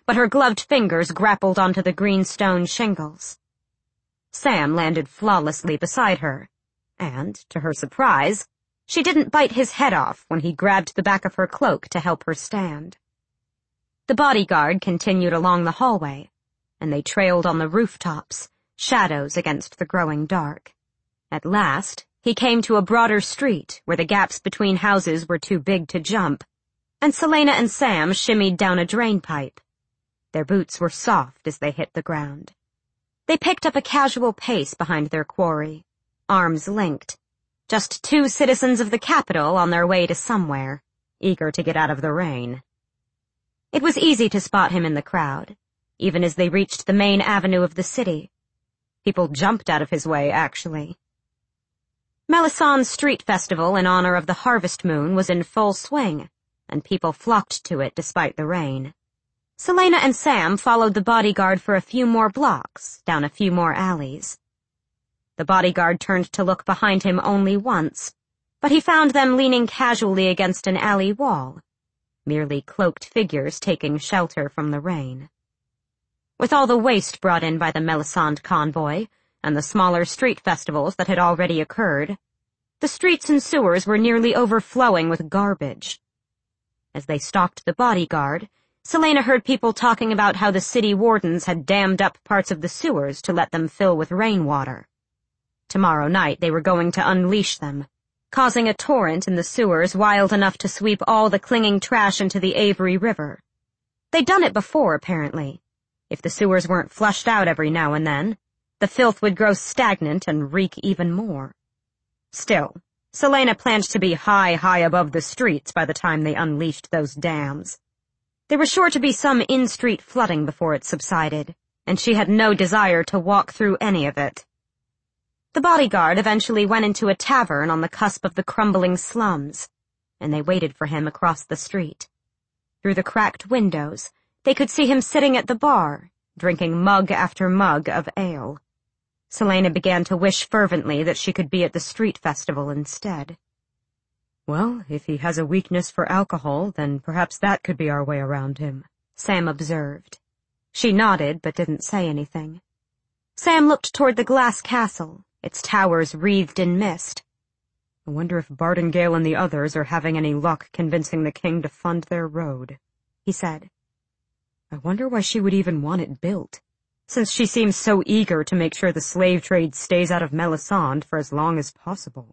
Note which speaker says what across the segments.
Speaker 1: but her gloved fingers grappled onto the green stone shingles. Sam landed flawlessly beside her, and, to her surprise, she didn't bite his head off when he grabbed the back of her cloak to help her stand. The bodyguard continued along the hallway, and they trailed on the rooftops, shadows against the growing dark. At last, he came to a broader street where the gaps between houses were too big to jump, and Selena and Sam shimmied down a drain pipe. Their boots were soft as they hit the ground. They picked up a casual pace behind their quarry, arms linked, just two citizens of the capital on their way to somewhere, eager to get out of the rain. It was easy to spot him in the crowd, even as they reached the main avenue of the city. People jumped out of his way, actually. Melisand's street festival in honor of the harvest moon was in full swing, and people flocked to it despite the rain. Selena and Sam followed the bodyguard for a few more blocks, down a few more alleys. The bodyguard turned to look behind him only once, but he found them leaning casually against an alley wall, merely cloaked figures taking shelter from the rain. With all the waste brought in by the Melisande convoy, and the smaller street festivals that had already occurred, the streets and sewers were nearly overflowing with garbage. As they stalked the bodyguard, Selena heard people talking about how the city wardens had dammed up parts of the sewers to let them fill with rainwater. Tomorrow night they were going to unleash them, causing a torrent in the sewers wild enough to sweep all the clinging trash into the Avery River. They'd done it before, apparently. If the sewers weren't flushed out every now and then, the filth would grow stagnant and reek even more. Still, Selena planned to be high above the streets by the time they unleashed those dams. There was sure to be some in-street flooding before it subsided, and she had no desire to walk through any of it. The bodyguard eventually went into a tavern on the cusp of the crumbling slums, and they waited for him across the street. Through the cracked windows, they could see him sitting at the bar, drinking mug after mug of ale. Selena began to wish fervently that she could be at the street festival instead.
Speaker 2: Well, if he has a weakness for alcohol, then perhaps that could be our way around him,
Speaker 1: Sam observed. She nodded, but didn't say anything. Sam looked toward the glass castle, its towers wreathed in mist.
Speaker 2: I wonder if Bardengale and the others are having any luck convincing the king to fund their road, he said. I wonder why she would even want it built, since she seems so eager to make sure the slave trade stays out of Melisande for as long as possible.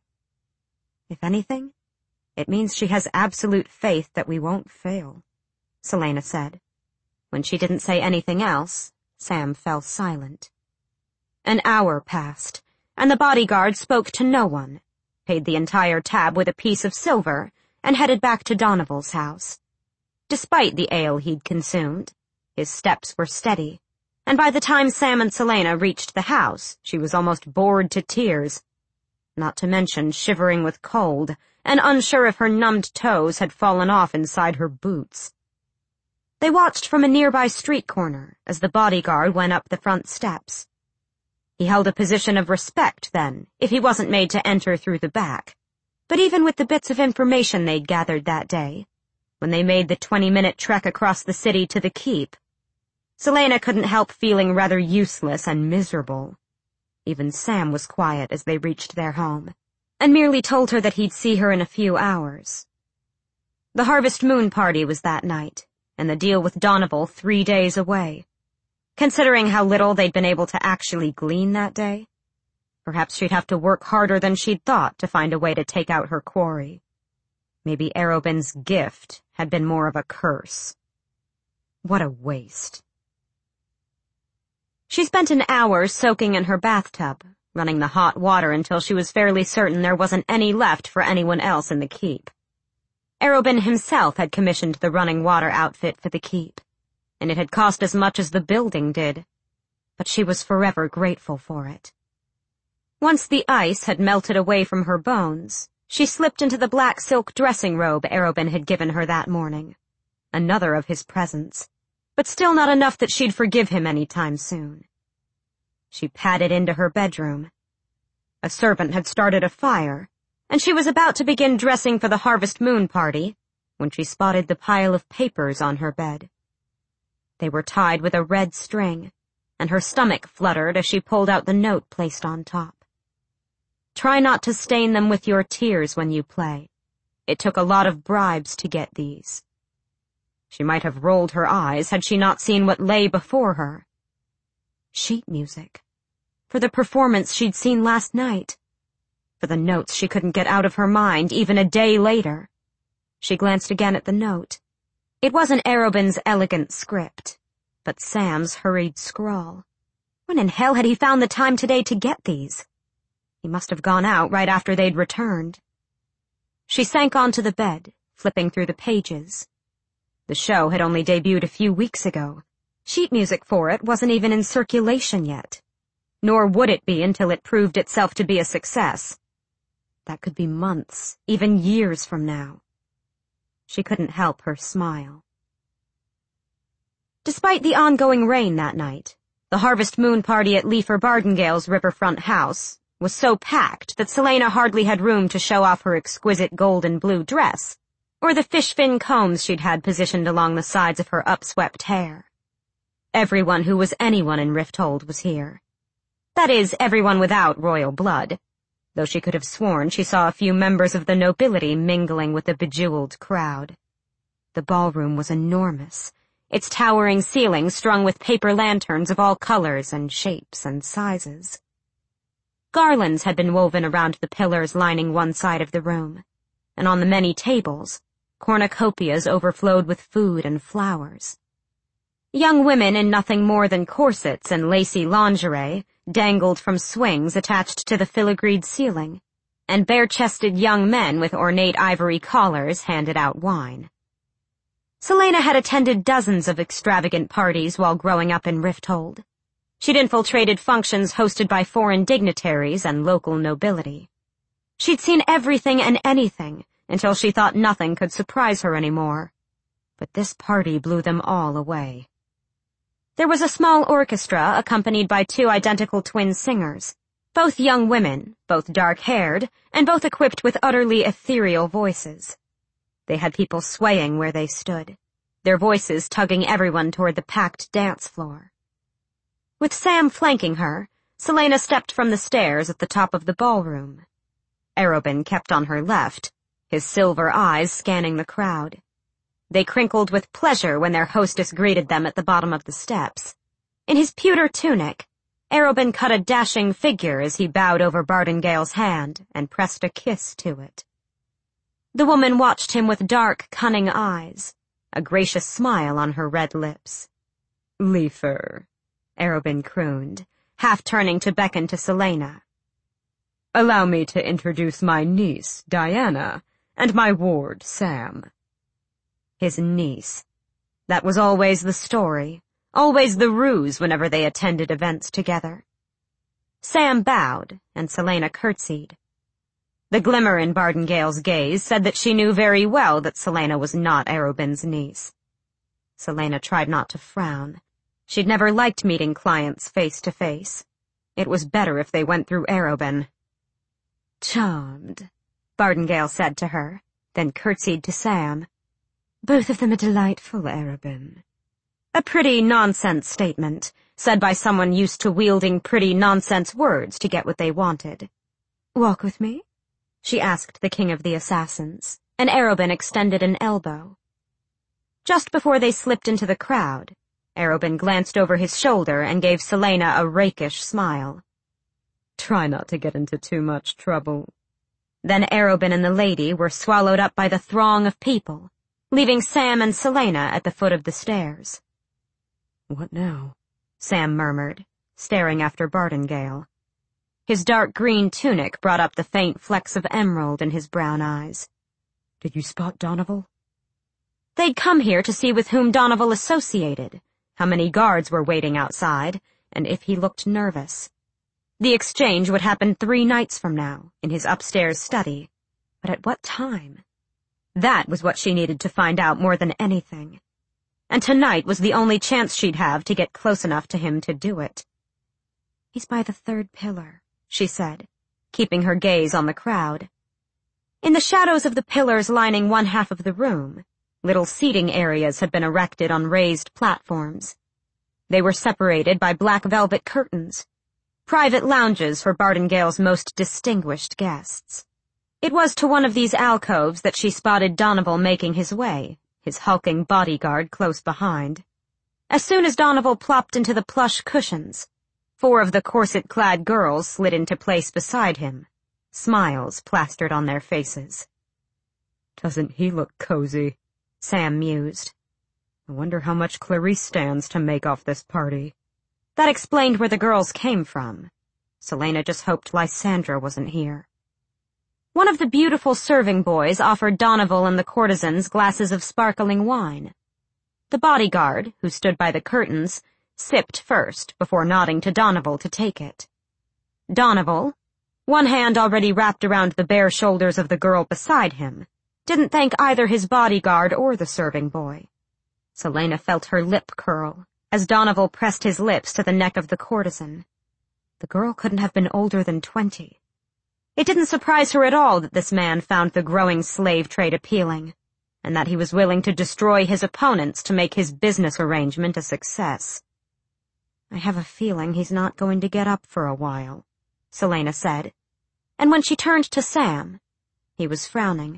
Speaker 1: If anything, it means she has absolute faith that we won't fail, Selena said. When she didn't say anything else, Sam fell silent. An hour passed, and the bodyguard spoke to no one, paid the entire tab with a piece of silver, and headed back to Donoval's house. Despite the ale he'd consumed, his steps were steady, and by the time Sam and Selena reached the house, she was almost bored to tears, not to mention shivering with cold and unsure if her numbed toes had fallen off inside her boots. They watched from a nearby street corner as the bodyguard went up the front steps. He held a position of respect, then, if he wasn't made to enter through the back. But even with the bits of information they'd gathered that day, when they made the 20-minute trek across the city to the keep, Selena couldn't help feeling rather useless and miserable. Even Sam was quiet as they reached their home, and merely told her that he'd see her in a few hours. The Harvest Moon party was that night, and the deal with Donoval 3 days away. Considering how little they'd been able to actually glean that day, perhaps she'd have to work harder than she'd thought to find a way to take out her quarry. Maybe Arobyn's gift had been more of a curse. What a waste. She spent an hour soaking in her bathtub, running the hot water until she was fairly certain there wasn't any left for anyone else in the keep. Arobyn himself had commissioned the running water outfit for the keep, and it had cost as much as the building did, but she was forever grateful for it. Once the ice had melted away from her bones, she slipped into the black silk dressing robe Arobyn had given her that morning, another of his presents, but still not enough that she'd forgive him any time soon. She padded into her bedroom. A servant had started a fire, and she was about to begin dressing for the Harvest Moon party when she spotted the pile of papers on her bed. They were tied with a red string, and her stomach fluttered as she pulled out the note placed on top. Try not to stain them with your tears when you play. It took a lot of bribes to get these. She might have rolled her eyes had she not seen what lay before her. Sheet music. For the performance she'd seen last night. For the notes she couldn't get out of her mind even a day later. She glanced again at the note. It wasn't Arobyn's elegant script, but Sam's hurried scrawl. When in hell had he found the time today to get these? He must have gone out right after they'd returned. She sank onto the bed, flipping through the pages. The show had only debuted a few weeks ago. Sheet music for it wasn't even in circulation yet. Nor would it be until it proved itself to be a success. That could be months, even years from now. She couldn't help her smile. Despite the ongoing rain that night, the Harvest Moon party at Leifer Bardengale's riverfront house was so packed that Celaena hardly had room to show off her exquisite gold and blue dress, or the fish-fin combs she'd had positioned along the sides of her upswept hair. Everyone who was anyone in Rifthold was here. That is, everyone without royal blood, though she could have sworn she saw a few members of the nobility mingling with the bejeweled crowd. The ballroom was enormous, its towering ceiling strung with paper lanterns of all colors and shapes and sizes. Garlands had been woven around the pillars lining one side of the room, and on the many tables, cornucopias overflowed with food and flowers. Young women in nothing more than corsets and lacy lingerie dangled from swings attached to the filigreed ceiling, and bare-chested young men with ornate ivory collars handed out wine. Celaena had attended dozens of extravagant parties while growing up in Rifthold. She'd infiltrated functions hosted by foreign dignitaries and local nobility. She'd seen everything and anything until she thought nothing could surprise her anymore. But this party blew them all away. There was a small orchestra accompanied by two identical twin singers, both young women, both dark-haired, and both equipped with utterly ethereal voices. They had people swaying where they stood, their voices tugging everyone toward the packed dance floor. With Sam flanking her, Celaena stepped from the stairs at the top of the ballroom. Arobyn kept on her left, his silver eyes scanning the crowd. They crinkled with pleasure when their hostess greeted them at the bottom of the steps. In his pewter tunic, Arobyn cut a dashing figure as he bowed over Bardengale's hand and pressed a kiss to it. The woman watched him with dark, cunning eyes, a gracious smile on her red lips. "Leifer," Arobyn crooned, half turning to beckon to Celaena. "Allow me to introduce my niece, Diana, and my ward, Sam." His niece. That was always the story, always the ruse whenever they attended events together. Sam bowed, and Celaena curtsied. The glimmer in Bardengale's gaze said that she knew very well that Celaena was not Arobyn's niece. Celaena tried not to frown. She'd never liked meeting clients face to face. It was better if they went through Arobyn. "Charmed," Bardengale said to her, then curtsied to Sam. "Both of them are delightful, Arobyn." A pretty nonsense statement, said by someone used to wielding pretty nonsense words to get what they wanted. "Walk with me?" she asked the king of the assassins, and Arobyn extended an elbow. Just before they slipped into the crowd, Arobyn glanced over his shoulder and gave Celaena a rakish smile. "Try not to get into too much trouble." Then Arobyn and the lady were swallowed up by the throng of people, leaving Sam and Celaena at the foot of the stairs. "What now?" Sam murmured, staring after Bardengale. His dark green tunic brought up the faint flecks of emerald in his brown eyes. "Did you spot Donoval?" They'd come here to see with whom Donoval associated, how many guards were waiting outside, and if he looked nervous. The exchange would happen 3 nights from now, in his upstairs study. But at what time? That was what she needed to find out more than anything. And tonight was the only chance she'd have to get close enough to him to do it. "He's by the 3rd pillar," she said, keeping her gaze on the crowd. In the shadows of the pillars lining one half of the room, Little seating areas had been erected on raised platforms. They were separated by black velvet curtains, private lounges for Bardengale's most distinguished guests. It was to one of these alcoves that she spotted Donoval making his way, his hulking bodyguard close behind. As soon as Donoval plopped into the plush cushions, 4 of the corset-clad girls slid into place beside him, smiles plastered on their faces.
Speaker 2: "Doesn't he look cozy?"
Speaker 1: Sam mused.
Speaker 2: "I wonder how much Clarisse stands to make off this party."
Speaker 1: That explained where the girls came from. Celaena just hoped Lysandra wasn't here. One of the beautiful serving boys offered Donoval and the courtesans glasses of sparkling wine. The bodyguard, who stood by the curtains, sipped first before nodding to Donoval to take it. Donoval, one hand already wrapped around the bare shoulders of the girl beside him, didn't thank either his bodyguard or the serving boy. Celaena felt her lip curl as Donoval pressed his lips to the neck of the courtesan. The girl couldn't have been older than 20. It didn't surprise her at all that this man found the growing slave trade appealing, and that he was willing to destroy his opponents to make his business arrangement a success. "I have a feeling he's not going to get up for a while," Celaena said, and when she turned to Sam, he was frowning.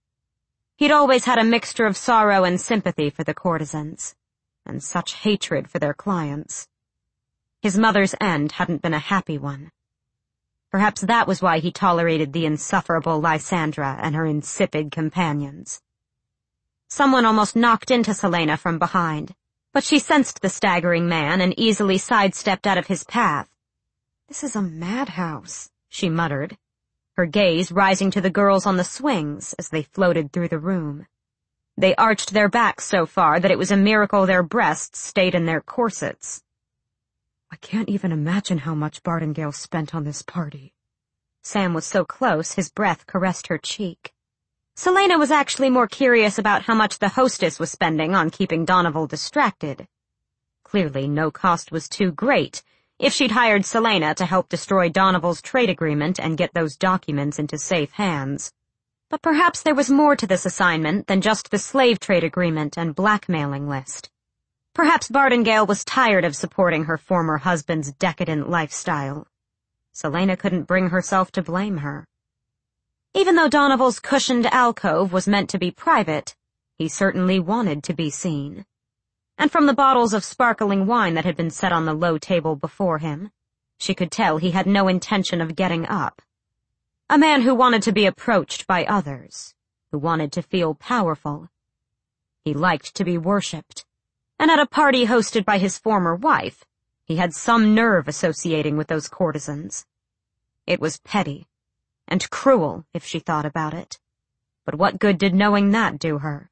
Speaker 1: He'd always had a mixture of sorrow and sympathy for the courtesans, and such hatred for their clients. His mother's end hadn't been a happy one. Perhaps that was why he tolerated the insufferable Lysandra and her insipid companions. Someone almost knocked into Celaena from behind, but she sensed the staggering man and easily sidestepped out of his path. "This is a madhouse," she muttered, her gaze rising to the girls on the swings as they floated through the room. They arched their backs so far that it was a miracle their breasts stayed in their corsets.
Speaker 2: "I can't even imagine how much Bardengale spent on this party."
Speaker 1: Sam was so close, his breath caressed her cheek. Celaena was actually more curious about how much the hostess was spending on keeping Donoval distracted. Clearly, no cost was too great if she'd hired Celaena to help destroy Donoval's trade agreement and get those documents into safe hands. But perhaps there was more to this assignment than just the slave trade agreement and blackmailing list. Perhaps Bardengale was tired of supporting her former husband's decadent lifestyle. Celaena couldn't bring herself to blame her. Even though Donoval's cushioned alcove was meant to be private, he certainly wanted to be seen. And from the bottles of sparkling wine that had been set on the low table before him, she could tell he had no intention of getting up. A man who wanted to be approached by others, who wanted to feel powerful. He liked to be worshipped. And at a party hosted by his former wife, he had some nerve associating with those courtesans. It was petty, and cruel if she thought about it. But what good did knowing that do her?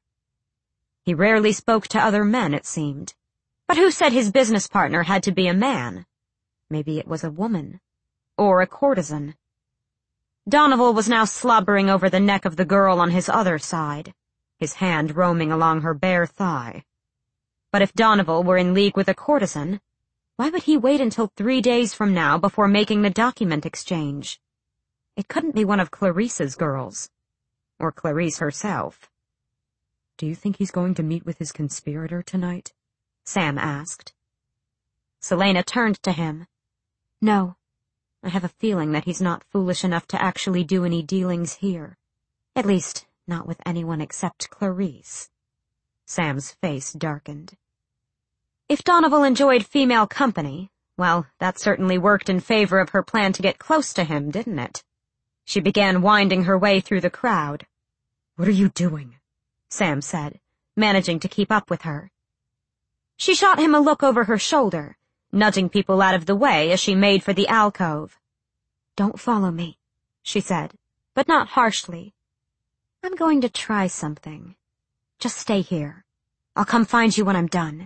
Speaker 1: He rarely spoke to other men, it seemed. But who said his business partner had to be a man? Maybe it was a woman. Or a courtesan. Donoval was now slobbering over the neck of the girl on his other side, his hand roaming along her bare thigh. But if Donoval were in league with a courtesan, why would he wait until 3 days from now before making the document exchange? It couldn't be one of Clarisse's girls. Or Clarisse herself.
Speaker 2: "Do you think he's going to meet with his conspirator tonight?"
Speaker 1: Sam asked. Celaena turned to him. "No. I have a feeling that he's not foolish enough to actually do any dealings here. At least, not with anyone except Clarisse." Sam's face darkened. If Donoval enjoyed female company, well, that certainly worked in favor of her plan to get close to him, didn't it? She began winding her way through the crowd.
Speaker 2: "What are you doing?"
Speaker 1: Sam said, managing to keep up with her. She shot him a look over her shoulder, nudging people out of the way as she made for the alcove. "Don't follow me," she said, but not harshly. "I'm going to try something. Just stay here. I'll come find you when I'm done."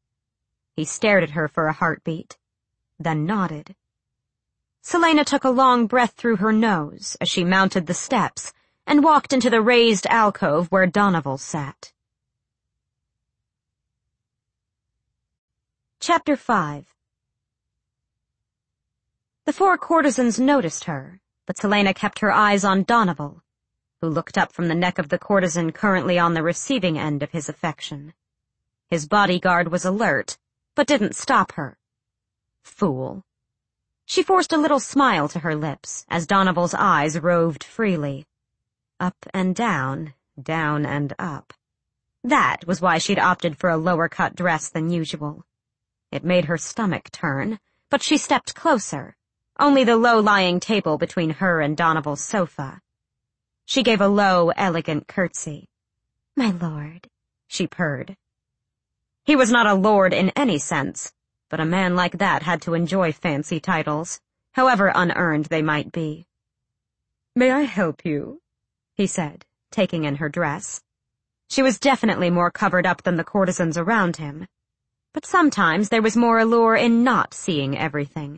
Speaker 1: He stared at her for a heartbeat, then nodded. Celaena took a long breath through her nose as she mounted the steps and walked into the raised alcove where Donoval sat. Chapter 5. The 4 courtesans noticed her, but Celaena kept her eyes on Donoval, who looked up from the neck of the courtesan currently on the receiving end of his affection. His bodyguard was alert, but didn't stop her. Fool. She forced a little smile to her lips as Donaval's eyes roved freely. Up and down, down and up. That was why she'd opted for a lower-cut dress than usual. It made her stomach turn, but she stepped closer, only the low-lying table between her and Donaval's sofa. She gave a low, elegant curtsy. "My lord," she purred. He was not a lord in any sense, but a man like that had to enjoy fancy titles, however unearned they might be. "May I help you?" he said, taking in her dress. She was definitely more covered up than the courtesans around him, but sometimes there was more allure in not seeing everything.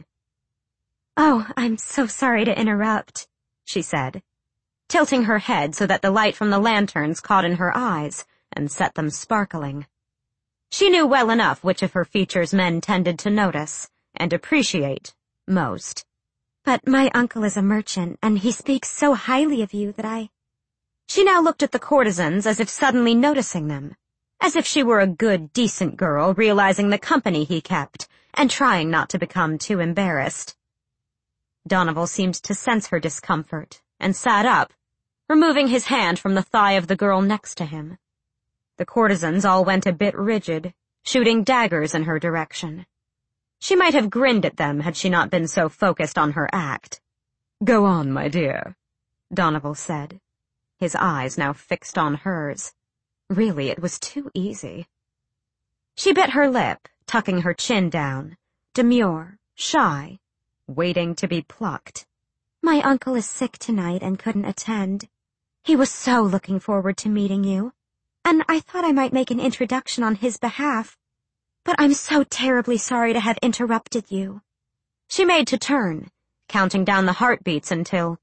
Speaker 1: "Oh, I'm so sorry to interrupt," she said, tilting her head so that the light from the lanterns caught in her eyes and set them sparkling. She knew well enough which of her features men tended to notice and appreciate most. "But my uncle is a merchant, and he speaks so highly of you that I—" She now looked at the courtesans as if suddenly noticing them, as if she were a good, decent girl realizing the company he kept and trying not to become too embarrassed. Donaval seemed to sense her discomfort and sat up, removing his hand from the thigh of the girl next to him. The courtesans all went a bit rigid, shooting daggers in her direction. She might have grinned at them had she not been so focused on her act. "Go on, my dear," Donaval said, his eyes now fixed on hers. Really, it was too easy. She bit her lip, tucking her chin down, demure, shy, waiting to be plucked. "My uncle is sick tonight and couldn't attend. He was so looking forward to meeting you, and I thought I might make an introduction on his behalf, but I'm so terribly sorry to have interrupted you." She made to turn, counting down the heartbeats until—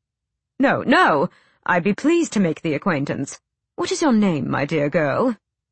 Speaker 1: No, I'd be pleased to make the acquaintance. What is your name, my dear girl?"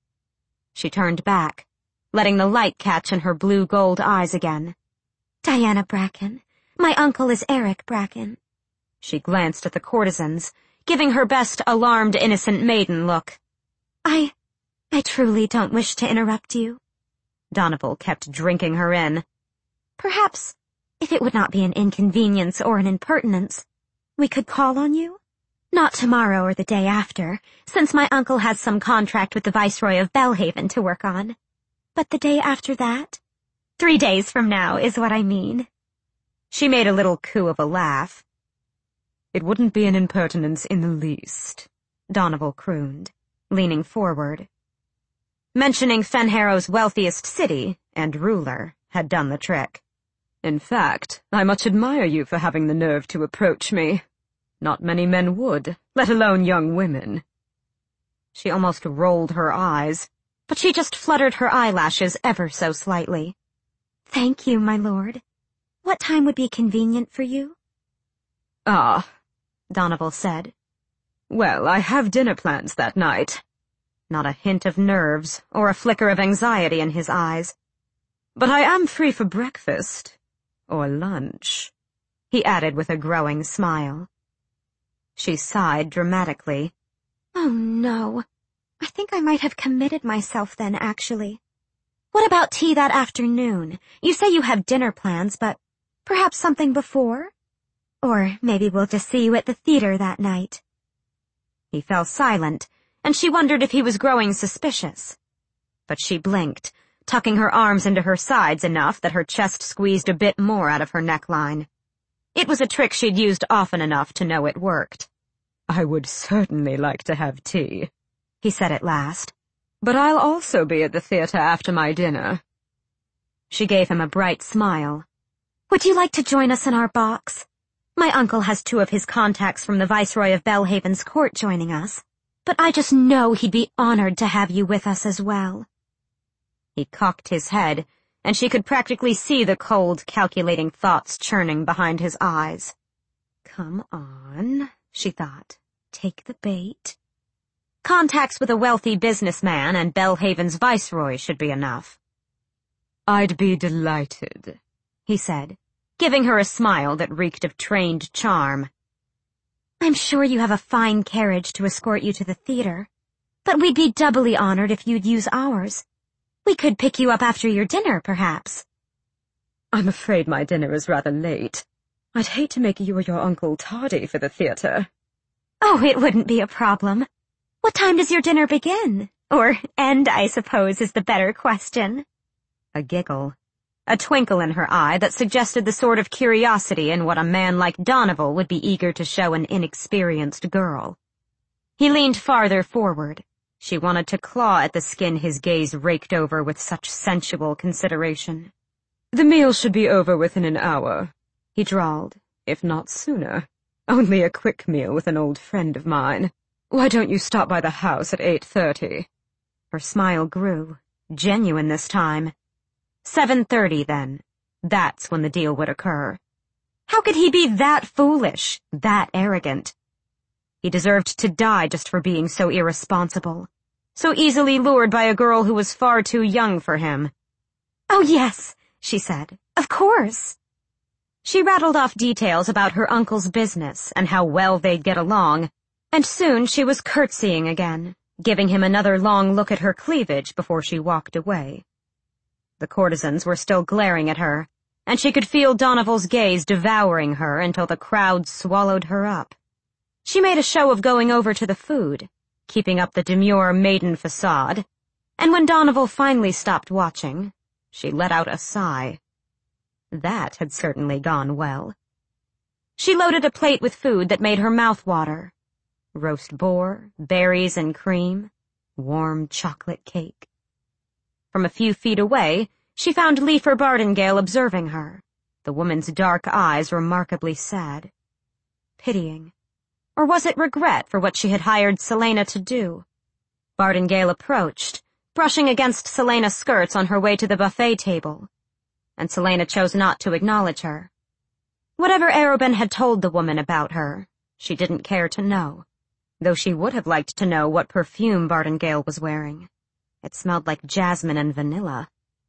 Speaker 1: She turned back, letting the light catch in her blue-gold eyes again. "Diana Bracken. My uncle is Eric Bracken." She glanced at the courtesans, giving her best alarmed innocent maiden look. I truly don't wish to interrupt you." Donaval kept drinking her in. "Perhaps, if it would not be an inconvenience or an impertinence, we could call on you? Not tomorrow or the day after, since my uncle has some contract with the Viceroy of Belhaven to work on. But the day after that? 3 days from now is what I mean." She made a little coo of a laugh. "It wouldn't be an impertinence in the least," Donaval crooned, leaning forward. Mentioning Fenharrow's wealthiest city and ruler had done the trick. "In fact, I much admire you for having the nerve to approach me. Not many men would, let alone young women." She almost rolled her eyes, but she just fluttered her eyelashes ever so slightly. "Thank you, my lord. What time would be convenient for you?" "Ah," Donaval said. "Well, I have dinner plans that night." Not a hint of nerves or a flicker of anxiety in his eyes. "But I am free for breakfast. Or lunch," he added with a growing smile. She sighed dramatically. "Oh, no. I think I might have committed myself then, actually. What about tea that afternoon? You say you have dinner plans, but perhaps something before? Or maybe we'll just see you at the theater that night." He fell silent, and she wondered if he was growing suspicious. But she blinked, tucking her arms into her sides enough that her chest squeezed a bit more out of her neckline. It was a trick she'd used often enough to know it worked. "I would certainly like to have tea," he said at last. "But I'll also be at the theater after my dinner." She gave him a bright smile. "Would you like to join us in our box? My uncle has 2 of his contacts from the Viceroy of Belhaven's court joining us, but I just know he'd be honored to have you with us as well." He cocked his head, and she could practically see the cold, calculating thoughts churning behind his eyes. Come on, she thought. Take the bait. Contacts with a wealthy businessman and Belhaven's viceroy should be enough. "I'd be delighted," he said, giving her a smile that reeked of trained charm. I'm sure you have a fine carriage to escort you to the theater, but we'd be doubly honored if you'd use ours. We could pick you up after your dinner, perhaps.
Speaker 2: I'm afraid my dinner is rather late. I'd hate to make you or your uncle tardy for the theater.
Speaker 1: Oh, it wouldn't be a problem. What time does your dinner begin? Or end, I suppose, is the better question.
Speaker 2: A giggle, a twinkle in her eye that suggested the sort of curiosity in what a man like Donovan would be eager to show an inexperienced girl. He leaned farther forward. She wanted to claw at the skin his gaze raked over with such sensual consideration. The meal should be over within an hour, he drawled, if not sooner. Only a quick meal with an old friend of mine. Why don't you stop by the house at 8:30? Her smile grew, genuine this time. 7:30, then. That's when the deal would occur. How could he be that foolish, that arrogant? He deserved to die just for being so irresponsible, so easily lured by a girl who was far too young for him.
Speaker 1: Oh, yes, she said. Of course.
Speaker 2: She rattled off details about her uncle's business and how well they'd get along, and soon she was curtsying again, giving him another long look at her cleavage before she walked away. The courtesans were still glaring at her, and she could feel Donoval's gaze devouring her until the crowd swallowed her up. She made a show of going over to the food, keeping up the demure maiden facade, and when Donovan finally stopped watching, she let out a sigh. That had certainly gone well. She loaded a plate with food that made her mouth water. Roast boar, berries and cream, warm chocolate cake. From a few feet away, she found Leifer Bardengale observing her, the woman's dark eyes remarkably sad. Pitying. Or was it regret for what she had hired Celaena to do? Bardengale approached, brushing against Celaena's skirts on her way to the buffet table, and Celaena chose not to acknowledge her. Whatever Arobynn had told the woman about her, she didn't care to know, though she would have liked to know what perfume Bardengale was wearing. It smelled like jasmine and vanilla.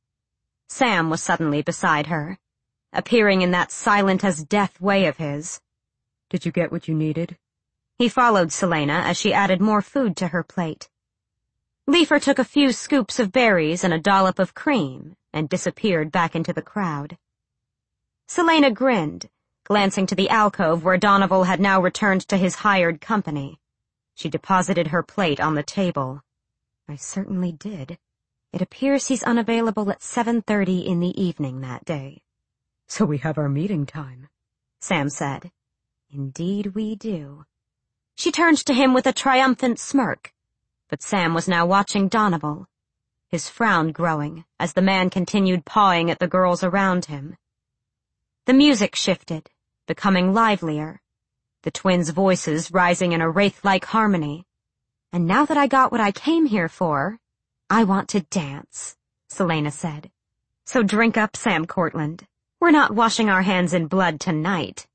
Speaker 2: Sam was suddenly beside her, appearing in that silent-as-death way of his. Did you get what you needed? He followed Celaena as she added more food to her plate. Leifer took a few scoops of berries and a dollop of cream and disappeared back into the crowd. Celaena grinned, glancing to the alcove where Donovan had now returned to his hired company. She deposited her plate on the table. I certainly did. It appears he's unavailable at 7:30 in the evening that day. So we have our meeting time, Sam said. Indeed we do. She turned to him with a triumphant smirk, but Sam was now watching Donovan, his frown growing as the man continued pawing at the girls around him. The music shifted, becoming livelier, the twins' voices rising in a wraith-like harmony. And now that I got what I came here for, I want to dance, Celaena said. So drink up, Sam Cortland. We're not washing our hands in blood tonight.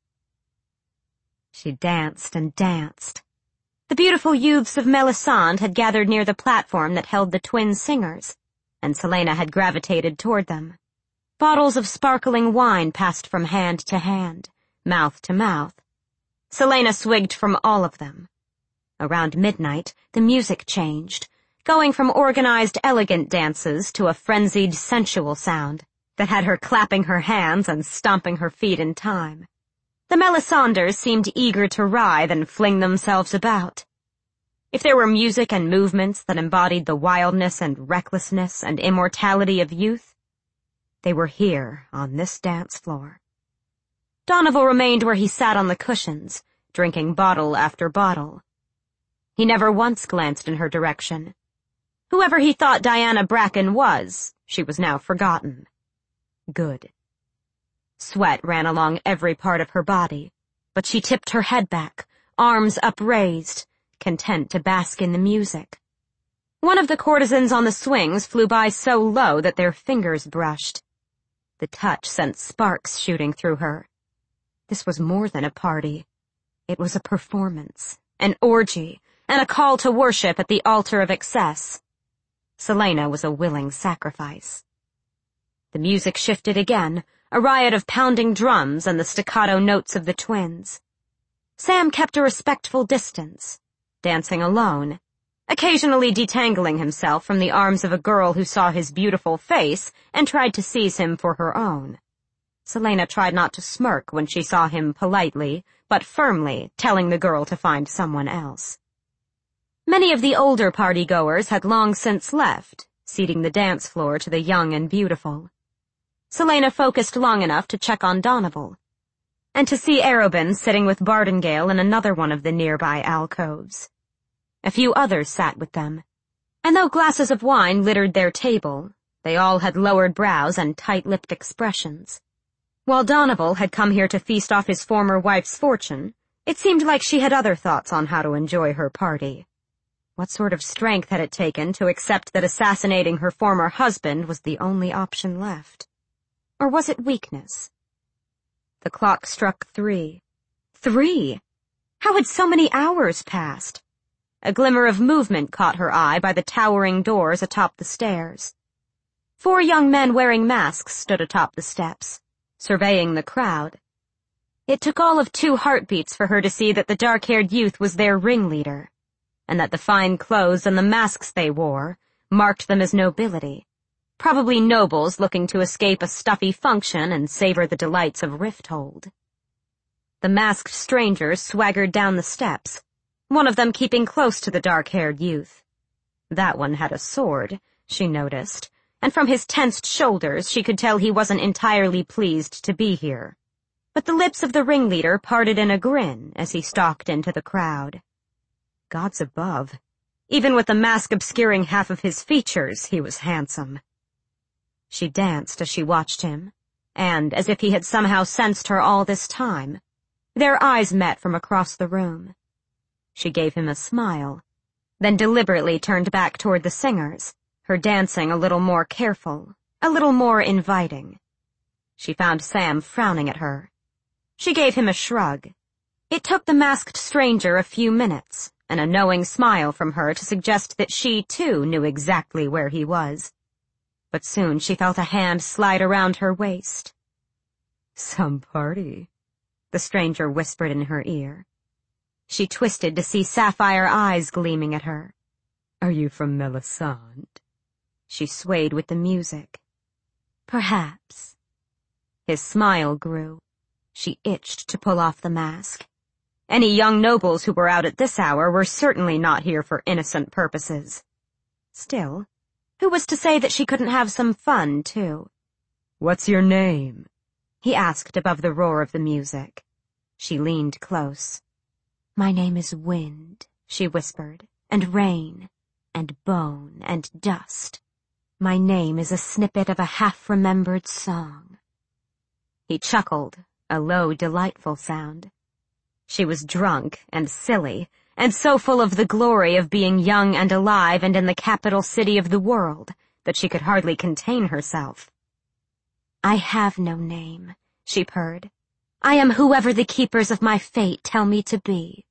Speaker 2: She danced and danced. The beautiful youths of Melisande had gathered near the platform that held the twin singers, and Celaena had gravitated toward them. Bottles of sparkling wine passed from hand to hand, mouth to mouth. Celaena swigged from all of them. Around midnight, the music changed, going from organized, elegant dances to a frenzied, sensual sound that had her clapping her hands and stomping her feet in time. The Melisanders seemed eager to writhe and fling themselves about. If there were music and movements that embodied the wildness and recklessness and immortality of youth, they were here on this dance floor. Donovan remained where he sat on the cushions, drinking bottle after bottle. He never once glanced in her direction. Whoever he thought Diana Bracken was, she was now forgotten. Good. Sweat ran along every part of her body, but she tipped her head back, arms upraised, content to bask in the music. One of the courtesans on the swings flew by so low that their fingers brushed. The touch sent sparks shooting through her. This was more than a party. It was a performance, an orgy, and a call to worship at the altar of excess. Celaena was a willing sacrifice. The music shifted again, a riot of pounding drums and the staccato notes of the twins.
Speaker 1: Sam kept a respectful distance, dancing alone, occasionally detangling himself from the arms of a girl who saw his beautiful face and tried to seize him for her own. Celaena tried not to smirk when she saw him politely, but firmly, telling the girl to find someone else. Many of the older party-goers had long since left, ceding the dance floor to the young and beautiful. Celaena focused long enough to check on Donaval, and to see Arobin sitting with Bardengale in another one of the nearby alcoves. A few others sat with them, and though glasses of wine littered their table, they all had lowered brows and tight-lipped expressions. While Donaval had come here to feast off his former wife's fortune, it seemed like she had other thoughts on how to enjoy her party. What sort of strength had it taken to accept that assassinating her former husband was the only option left? Or was it weakness? The clock struck 3. 3! How had so many hours passed? A glimmer of movement caught her eye by the towering doors atop the stairs. 4 young men wearing masks stood atop the steps, surveying the crowd. It took all of 2 heartbeats for her to see that the dark-haired youth was their ringleader, and that the fine clothes and the masks they wore marked them as nobility, probably nobles looking to escape a stuffy function and savor the delights of Rifthold. The masked strangers swaggered down the steps, one of them keeping close to the dark-haired youth. That one had a sword, she noticed, and from his tensed shoulders she could tell he wasn't entirely pleased to be here. But the lips of the ringleader parted in a grin as he stalked into the crowd. Gods above, even with the mask obscuring half of his features, he was handsome. She danced as she watched him, and, as if he had somehow sensed her all this time, their eyes met from across the room. She gave him a smile, then deliberately turned back toward the singers, her dancing a little more careful, a little more inviting. She found Sam frowning at her. She gave him a shrug. It took the masked stranger a few minutes, and a knowing smile from her to suggest that she, too, knew exactly where he was. But soon she felt a hand slide around her waist. "Some party," the stranger whispered in her ear. She twisted to see sapphire eyes gleaming at her. "Are you from Melisande?" She swayed with the music. "Perhaps." His smile grew. She itched to pull off the mask. Any young nobles who were out at this hour were certainly not here for innocent purposes. Still, who was to say that she couldn't have some fun, too? "What's your name?" he asked above the roar of the music. She leaned close. "My name is Wind," she whispered, "and Rain, and Bone, and Dust. My name is a snippet of a half-remembered song." He chuckled, a low, delightful sound. She was drunk and silly, and so full of the glory of being young and alive and in the capital city of the world that she could hardly contain herself. "I have no name," she purred. "I am whoever the keepers of my fate tell me to be."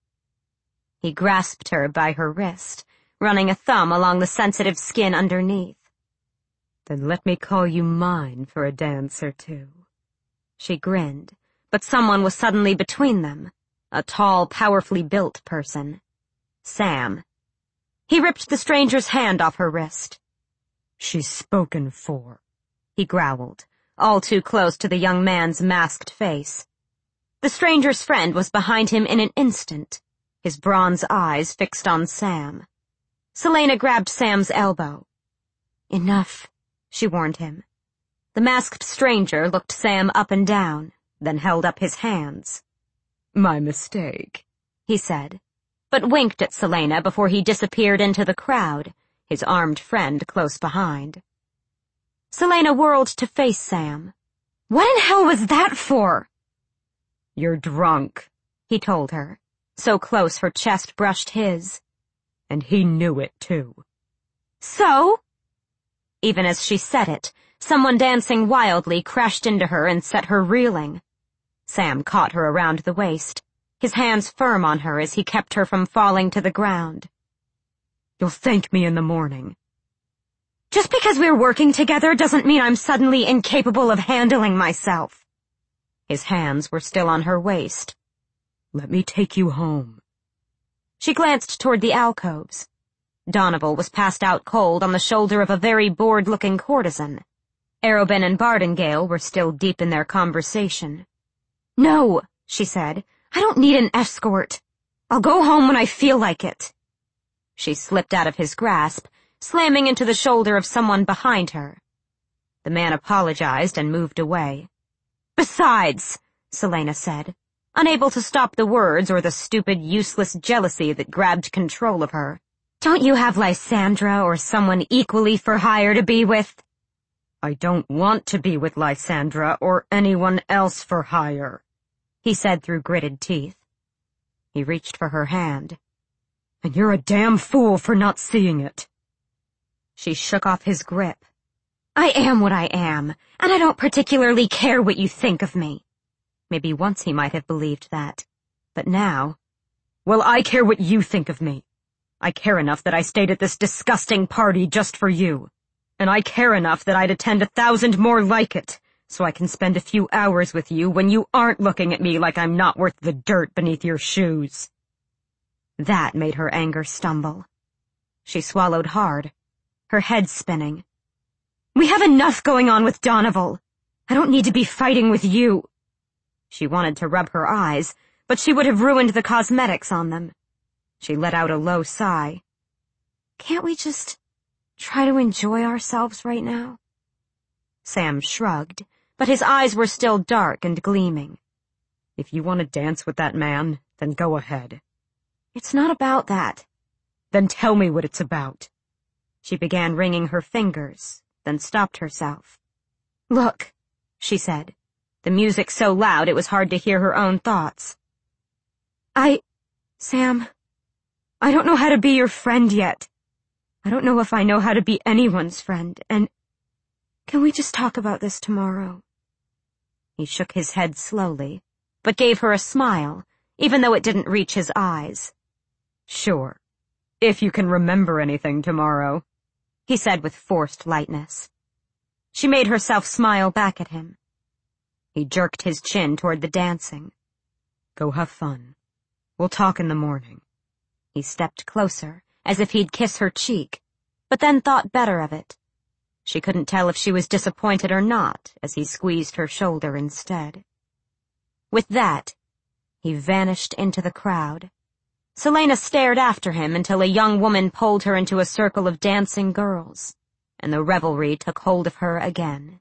Speaker 1: He grasped her by her wrist, running a thumb along the sensitive skin underneath. "Then let me call you mine for a dance or two." She grinned, but someone was suddenly between them, a tall, powerfully built person. Sam. He ripped the stranger's hand off her wrist. "She's spoken for," he growled, all too close to the young man's masked face. The stranger's friend was behind him in an instant, his bronze eyes fixed on Sam. Celaena grabbed Sam's elbow. "Enough," she warned him. The masked stranger looked Sam up and down, then held up his hands. "My mistake," he said, but winked at Celaena before he disappeared into the crowd, his armed friend close behind. Celaena whirled to face Sam. "What in hell was that for?" "You're drunk," he told her, so close her chest brushed his. "And he knew it, too." "So?" Even as she said it, someone dancing wildly crashed into her and set her reeling. Sam caught her around the waist, his hands firm on her as he kept her from falling to the ground. "You'll thank me in the morning." "Just because we're working together doesn't mean I'm suddenly incapable of handling myself." His hands were still on her waist.
Speaker 2: Let me take you home.
Speaker 1: She glanced toward the alcoves. Donoval was passed out cold on the shoulder of a very bored-looking courtesan. Arobin and Bardengale were still deep in their conversation. "No," she said. "I don't need an escort. I'll go home when I feel like it." She slipped out of his grasp, slamming into the shoulder of someone behind her. The man apologized and moved away. "Besides," Celaena said, unable to stop the words or the stupid, useless jealousy that grabbed control of her, "don't you have Lysandra or someone equally for hire to be with?"
Speaker 2: "I don't want to be with Lysandra or anyone else for hire," he said through gritted teeth. He reached for her hand. "And you're a damn fool for not seeing it." She shook off his grip.
Speaker 1: "I am what I am, and I don't particularly care what you think of me."
Speaker 2: Maybe once he might have believed that, but now... "Well, I care what you think of me. I care enough that I stayed at this disgusting party just for you. And I care enough that I'd attend 1,000 more like it, so I can spend a few hours with you when you aren't looking at me like I'm not worth the dirt beneath your shoes." That made her anger stumble. She swallowed hard, her head spinning.
Speaker 1: "We have enough going on with Donoval. I don't need to be fighting with you."
Speaker 2: She wanted to rub her eyes, but she would have ruined the cosmetics on them. She let out a low sigh.
Speaker 1: "Can't we just try to enjoy ourselves right now?"
Speaker 2: Sam shrugged, but his eyes were still dark and gleaming. "If you want to dance with that man, then go ahead."
Speaker 1: "It's not about that."
Speaker 2: "Then tell me what it's about." She began wringing her fingers, then stopped herself.
Speaker 1: "Look,"
Speaker 2: she said, the music so loud it was hard to hear her own thoughts.
Speaker 1: Sam, I don't know how to be your friend yet. I don't know if I know how to be anyone's friend, and can we just talk about this tomorrow?"
Speaker 2: He shook his head slowly, but gave her a smile, even though it didn't reach his eyes. "Sure, if you can remember anything tomorrow," he said with forced lightness. She made herself smile back at him. He jerked his chin toward the dancing. "Go have fun. We'll talk in the morning." He stepped closer, as if he'd kiss her cheek, but then thought better of it. She couldn't tell if she was disappointed or not as he squeezed her shoulder instead. With that, he vanished into the crowd. Celaena stared after him until a young woman pulled her into a circle of dancing girls, and the revelry took hold of her again.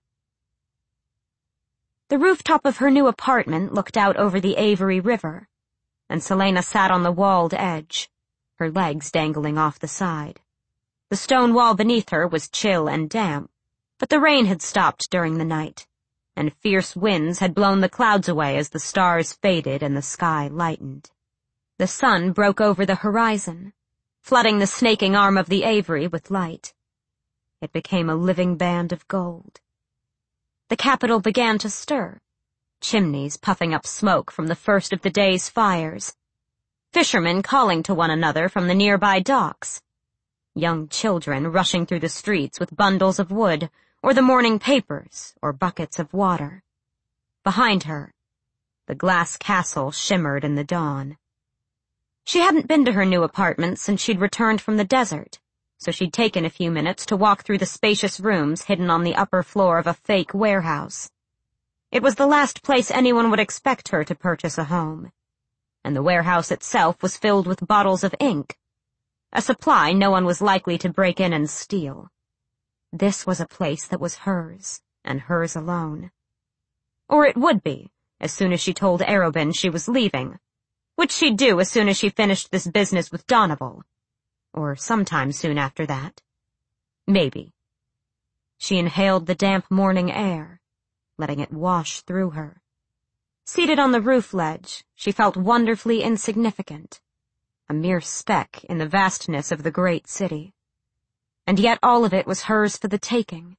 Speaker 2: The rooftop of her new apartment looked out over the Avery River, and Celaena sat on the walled edge, her legs dangling off the side. The stone wall beneath her was chill and damp, but the rain had stopped during the night, and fierce winds had blown the clouds away as the stars faded and the sky lightened. The sun broke over the horizon, flooding the snaking arm of the Avery with light. It became a living band of gold. The capital began to stir, chimneys puffing up smoke from the first of the day's fires, fishermen calling to one another from the nearby docks, young children rushing through the streets with bundles of wood, or the morning papers, or buckets of water. Behind her, the glass castle shimmered in the dawn. She hadn't been to her new apartment since she'd returned from the desert, so she'd taken a few minutes to walk through the spacious rooms hidden on the upper floor of a fake warehouse. It was the last place anyone would expect her to purchase a home, and the warehouse itself was filled with bottles of ink, a supply no one was likely to break in and steal. This was a place that was hers, and hers alone. Or it would be, as soon as she told Arobin she was leaving, which she'd do as soon as she finished this business with Donoval. Or sometime soon after that. Maybe. She inhaled the damp morning air, letting it wash through her. Seated on the roof ledge, she felt wonderfully insignificant, a mere speck in the vastness of the great city. And yet all of it was hers for the taking.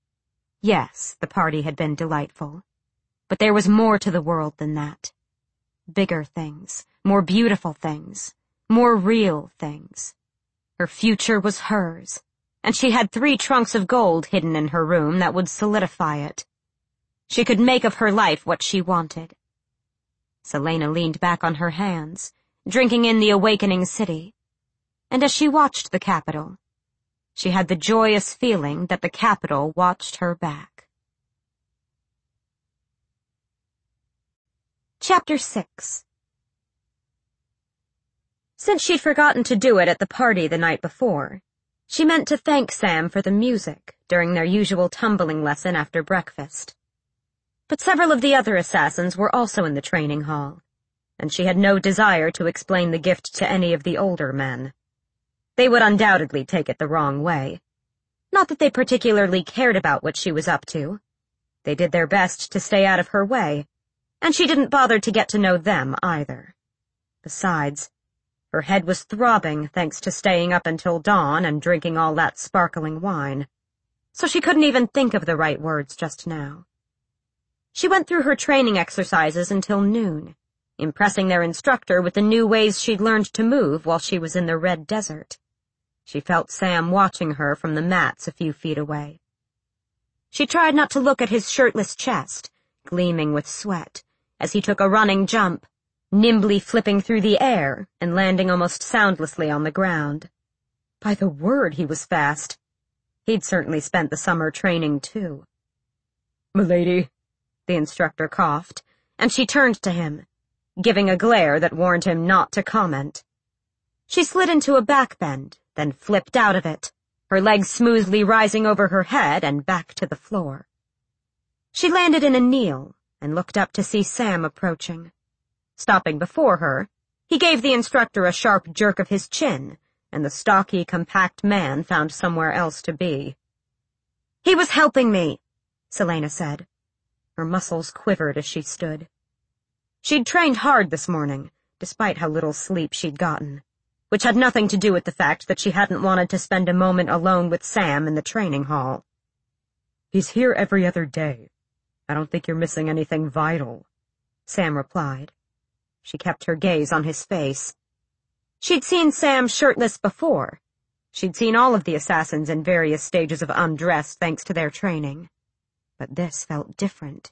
Speaker 2: Yes, the party had been delightful, but there was more to the world than that. Bigger things, more beautiful things, more real things. Her future was hers, and she had 3 trunks of gold hidden in her room that would solidify it. She could make of her life what she wanted.
Speaker 1: Selena leaned back on her hands, drinking in the awakening city. And as she watched the capital, she had the joyous feeling that the capital watched her back. Chapter 6. Since she'd forgotten to do it at the party the night before, she meant to thank Sam for the music during their usual tumbling lesson after breakfast. But several of the other assassins were also in the training hall, and she had no desire to explain the gift to any of the older men. They would undoubtedly take it the wrong way. Not that they particularly cared about what she was up to. They did their best to stay out of her way, and she didn't bother to get to know them either. Besides, her head was throbbing thanks to staying up until dawn and drinking all that sparkling wine, so she couldn't even think of the right words just now. She went through her training exercises until noon, impressing their instructor with the new ways she'd learned to move while she was in the Red Desert. She felt Sam watching her from the mats a few feet away. She tried not to look at his shirtless chest, gleaming with sweat, as he took a running jump, nimbly flipping through the air and landing almost soundlessly on the ground. By the word, he was fast. He'd certainly spent the summer training, too. "Milady," the instructor coughed, and she turned to him, giving a glare that warned him not to comment. She slid into a backbend, then flipped out of it, her legs smoothly rising over her head and back to the floor. She landed in a kneel and looked up to see Sam approaching. Stopping before her, he gave the instructor a sharp jerk of his chin, and the stocky, compact man found somewhere else to be. "He was helping me," Selena said. Her muscles quivered as she stood. She'd trained hard this morning, despite how little sleep she'd gotten, which had nothing to do with the fact that she hadn't wanted to spend a moment alone with Sam in the training hall. "He's here every other day. I don't think you're missing anything vital," Sam replied. She kept her gaze on his face. She'd seen Sam shirtless before. She'd seen all of the assassins in various stages of undress thanks to their training. But this felt different.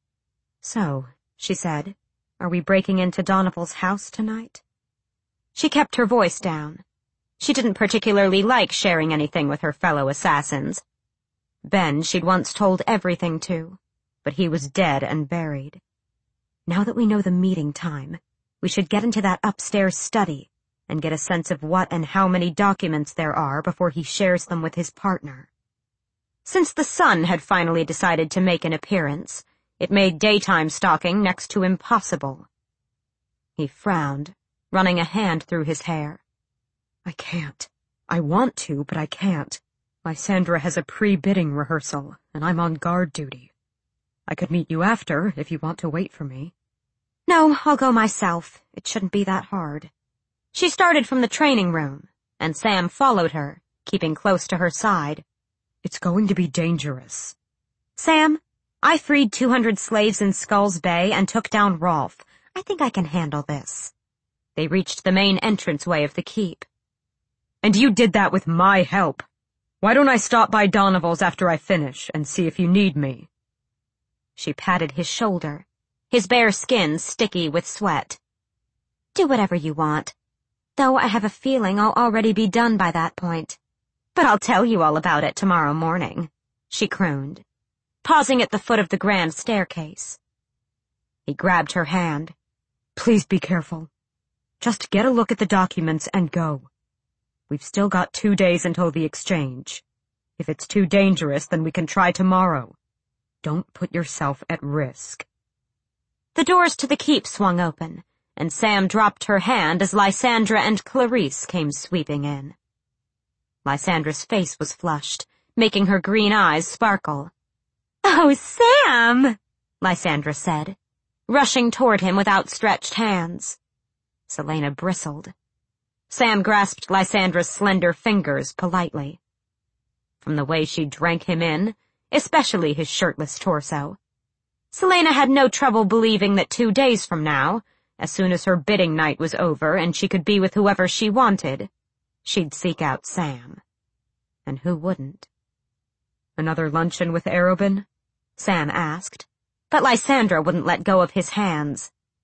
Speaker 1: "So," she said, "are we breaking into Donoval's house tonight?" She kept her voice down. She didn't particularly like sharing anything with her fellow assassins. Ben she'd once told everything to, but he was dead and buried. Now that we know the meeting time, we should get into that upstairs study and get a sense of what and how many documents there are before he shares them with his partner. Since the sun had finally decided to make an appearance, it made daytime stalking next to impossible. He frowned, running a hand through his hair. "I can't. I want to, but I can't. Lysandra has a pre-bidding rehearsal, and I'm on guard duty. I could meet you after, if you want to wait for me." "No, I'll go myself. It shouldn't be that hard." She started from the training room, and Sam followed her, keeping close to her side. "It's going to be dangerous." "Sam, I freed 200 slaves in Skulls Bay and took down Rolfe. I think I can handle this." They reached the main entranceway of the keep. "And you did that with my help. Why don't I stop by Donoval's after I finish and see if you need me?" She patted his shoulder, his bare skin sticky with sweat. "Do whatever you want, though I have a feeling I'll already be done by that point. But I'll tell you all about it tomorrow morning," she crooned, pausing at the foot of the grand staircase. He grabbed her hand. "Please be careful. Just get a look at the documents and go. We've still got 2 days until the exchange. If it's too dangerous, then we can try tomorrow. Don't put yourself at risk." The doors to the keep swung open, and Sam dropped her hand as Lysandra and Clarice came sweeping in. Lysandra's face was flushed, making her green eyes sparkle. "Oh, Sam!" Lysandra said, rushing toward him with outstretched hands. Selena bristled. Sam grasped Lysandra's slender fingers politely. From the way she drank him in, especially his shirtless torso, Selena had no trouble believing that 2 days from now, as soon as her bidding night was over and she could be with whoever she wanted, she'd seek out Sam. And who wouldn't? "Another luncheon with Arobin?" Sam asked, but Lysandra wouldn't let go of his hands.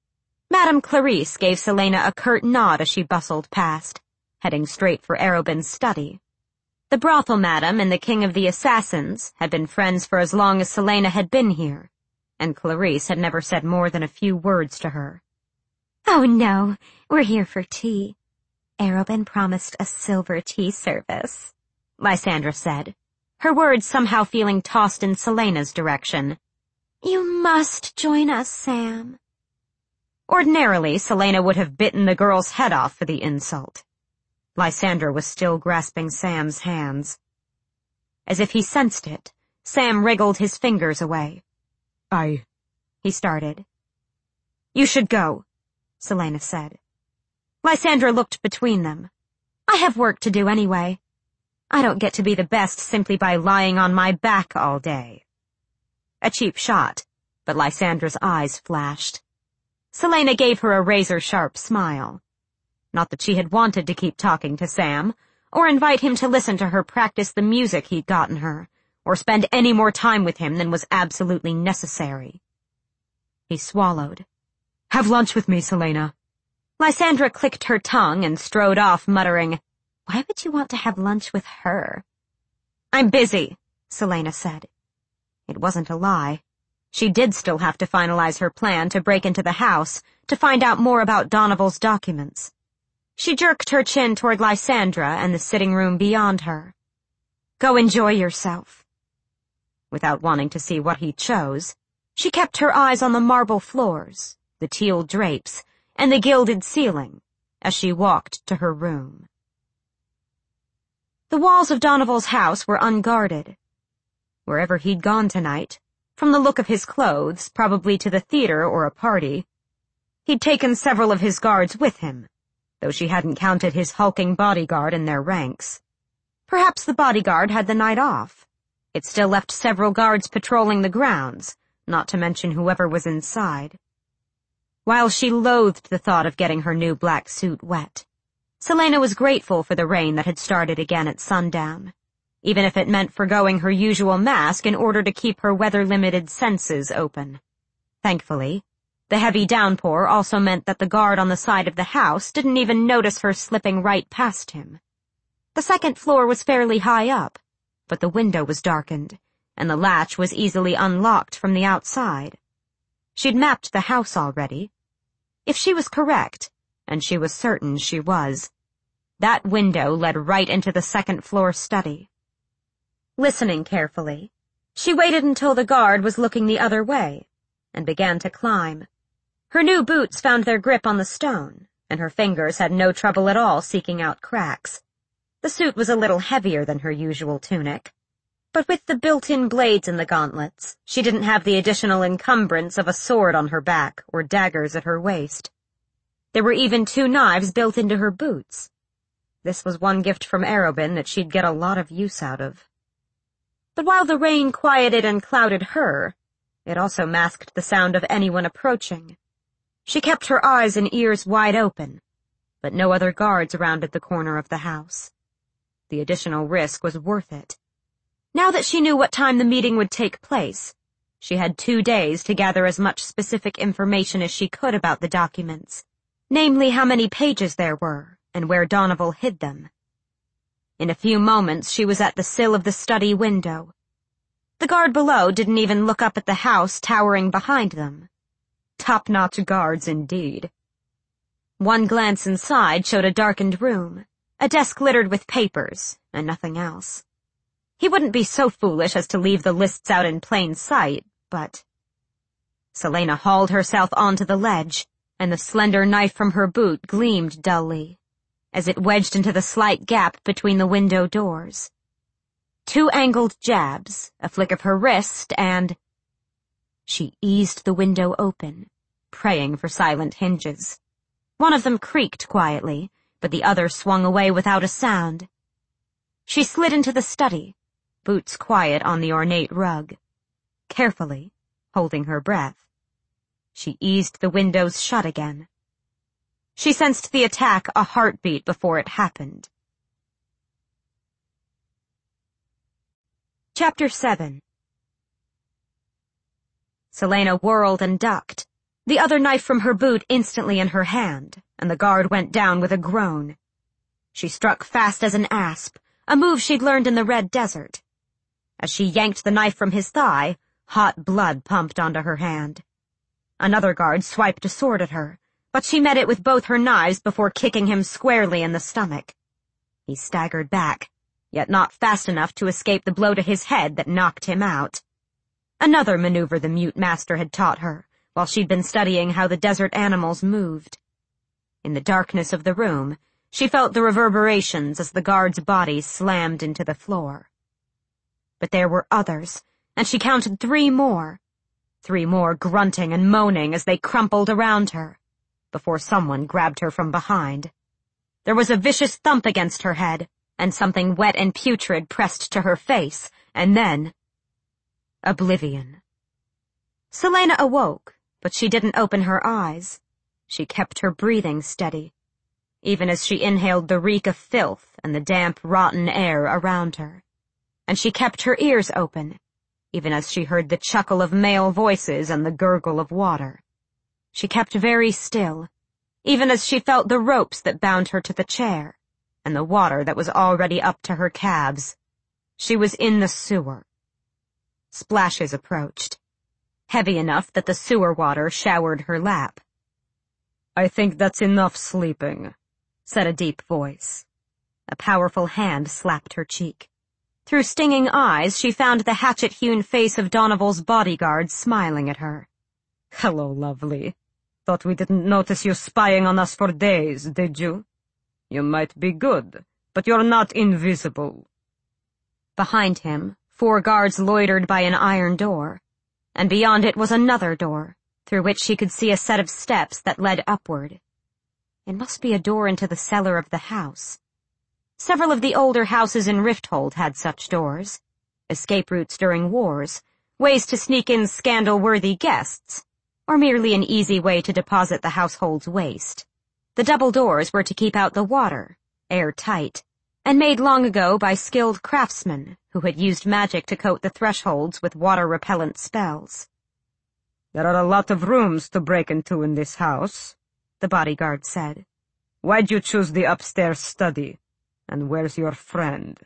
Speaker 1: Madame Clarice gave Selena a curt nod as she bustled past, heading straight for Arobyn's study. The brothel madam and the king of the assassins had been friends for as long as Selena had been here, and Clarice had never said more than a few words to her.
Speaker 2: "Oh no, we're here for tea. Arobyn promised a silver tea service,"
Speaker 1: Lysandra said, her words somehow feeling tossed in Selena's direction.
Speaker 2: "You must join us, Sam."
Speaker 1: Ordinarily, Selena would have bitten the girl's head off for the insult. Lysandra was still grasping Sam's hands. As if he sensed it, Sam wriggled his fingers away. He started. "You should go," Selena said. Lysandra looked between them.
Speaker 2: "I have work to do anyway.
Speaker 1: I don't get to be the best simply by lying on my back all day." A cheap shot, but Lysandra's eyes flashed. Selena gave her a razor-sharp smile. Not that she had wanted to keep talking to Sam, or invite him to listen to her practice the music he'd gotten her, or spend any more time with him than was absolutely necessary. He swallowed. "Have lunch with me, Selena." Lysandra clicked her tongue and strode off, muttering,
Speaker 2: "Why would you want to have lunch with her?"
Speaker 1: "I'm busy," Selena said. It wasn't a lie. She did still have to finalize her plan to break into the house to find out more about Donoval's documents. She jerked her chin toward Lysandra and the sitting room beyond her. "Go enjoy yourself." Without wanting to see what he chose, she kept her eyes on the marble floors, the teal drapes, and the gilded ceiling as she walked to her room. The walls of Donoval's house were unguarded. Wherever he'd gone tonight, from the look of his clothes, probably to the theater or a party, he'd taken several of his guards with him, though she hadn't counted his hulking bodyguard in their ranks. Perhaps the bodyguard had the night off. It still left several guards patrolling the grounds, not to mention whoever was inside. While she loathed the thought of getting her new black suit wet, Selena was grateful for the rain that had started again at sundown, even if it meant forgoing her usual mask in order to keep her weather-limited senses open. Thankfully, the heavy downpour also meant that the guard on the side of the house didn't even notice her slipping right past him. The second floor was fairly high up, but the window was darkened, and the latch was easily unlocked from the outside. She'd mapped the house already. If she was correct, and she was certain she was, that window led right into the second-floor study. Listening carefully, she waited until the guard was looking the other way, and began to climb. Her new boots found their grip on the stone, and her fingers had no trouble at all seeking out cracks. The suit was a little heavier than her usual tunic, but with the built-in blades in the gauntlets, she didn't have the additional encumbrance of a sword on her back or daggers at her waist. There were even 2 knives built into her boots. This was one gift from Arobyn that she'd get a lot of use out of. But while the rain quieted and clouded her, it also masked the sound of anyone approaching. She kept her eyes and ears wide open, but no other guards rounded the corner of the house. The additional risk was worth it. Now that she knew what time the meeting would take place, she had 2 days to gather as much specific information as she could about the documents, namely how many pages there were and where Donoval hid them. In a few moments she was at the sill of the study window. The guard below didn't even look up at the house towering behind them. Top-notch guards indeed. One glance inside showed a darkened room, a desk littered with papers, and nothing else. He wouldn't be so foolish as to leave the lists out in plain sight, but... Selena hauled herself onto the ledge, and the slender knife from her boot gleamed dully, as it wedged into the slight gap between the window doors. 2 angled jabs, a flick of her wrist, and... She eased the window open, praying for silent hinges. One of them creaked quietly, but the other swung away without a sound. She slid into the study, boots quiet on the ornate rug. Carefully, holding her breath, she eased the windows shut again. She sensed the attack a heartbeat before it happened. Chapter 7. Selena whirled and ducked, the other knife from her boot instantly in her hand, and the guard went down with a groan. She struck fast as an asp, a move she'd learned in the Red Desert. As she yanked the knife from his thigh, hot blood pumped onto her hand. Another guard swiped a sword at her, but she met it with both her knives before kicking him squarely in the stomach. He staggered back, yet not fast enough to escape the blow to his head that knocked him out. Another maneuver the mute master had taught her, while she'd been studying how the desert animals moved. In the darkness of the room, she felt the reverberations as the guard's body slammed into the floor. But there were others, and she counted 3 more. 3 more grunting and moaning as they crumpled around her, before someone grabbed her from behind. There was a vicious thump against her head, and something wet and putrid pressed to her face, and then oblivion. Celaena awoke, but she didn't open her eyes. She kept her breathing steady, even as she inhaled the reek of filth and the damp, rotten air around her. And she kept her ears open, even as she heard the chuckle of male voices and the gurgle of water. She kept very still, even as she felt the ropes that bound her to the chair, and the water that was already up to her calves. She was in the sewer. Splashes approached, heavy enough that the sewer water showered her lap.
Speaker 2: "I think that's enough sleeping," said a deep voice.
Speaker 1: A powerful hand slapped her cheek. Through stinging eyes, she found the hatchet-hewn face of Donoval's bodyguard smiling at her.
Speaker 2: "Hello, lovely. Thought we didn't notice you spying on us for days, did you? You might be good, but you're not invisible."
Speaker 1: Behind him, 4 guards loitered by an iron door, and beyond it was another door, through which she could see a set of steps that led upward. It must be a door into the cellar of the house. Several of the older houses in Rifthold had such doors. Escape routes during wars, ways to sneak in scandal-worthy guests, or merely an easy way to deposit the household's waste. The double doors were to keep out the water, airtight, and made long ago by skilled craftsmen who had used magic to coat the thresholds with water-repellent spells.
Speaker 2: "There are a lot of rooms to break into in this house," the bodyguard said. "Why'd you choose the upstairs study? And where's your friend?"